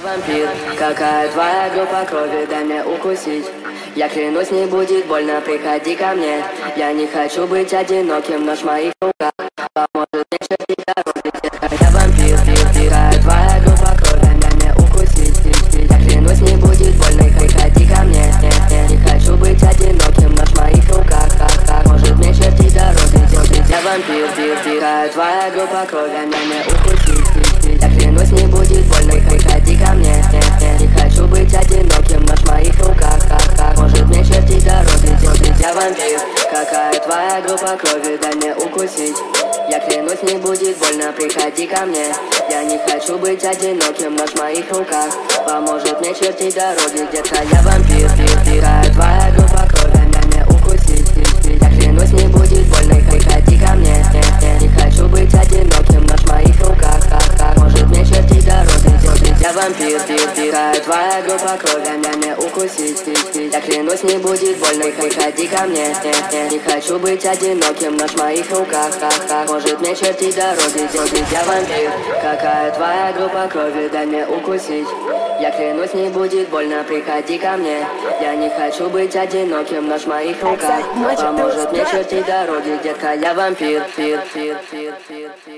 Вампир, какая твоя группа крови, дай мне укусить. Я клянусь, не будет больно, приходи ко мне. Я не хочу быть одиноким, нож в моих руках поможет мне чертить дороги, детка. Я вампир, какая твоя группа крови, дай мне укусить. Я клянусь, не будет больно, приходи ко мне. Не хочу быть одиноким, нож в моих руках поможет мне чертить дороги, детка. Я вампир, какая твоя группа крови, дай мне укусить. Я клянусь, не будет больно, приходи ко мне. Не хочу быть одиноким, нож в моих руках может мне чертить дороги, делать. Я вампир, какая твоя группа крови, дай мне укусить. Я клянусь, не будет больно, приходи ко мне. Я не хочу быть одиноким, нож в моих руках поможет мне чертить дороги, детка. Я вампир, какая твоя группа крови, дай мне укусить. Я клянусь, не будет больно, приходи ко мне. Не хочу быть одиноким, нож в моих руках может мне чертить дороги, делать. Я вампир, какая твоя группа крови, дай мне укусить. Я клянусь, не будет больно, приходи ко мне. Не хочу быть одиноким, нож в моих руках может мне чертить дороги, делать. Я вампир, какая твоя группа крови, дай мне укусить. Я клянусь, не будет больно, приходи ко мне. Я не хочу быть одиноким, нож в моих руках поможет мне чертить дороги, детка. Я вампир,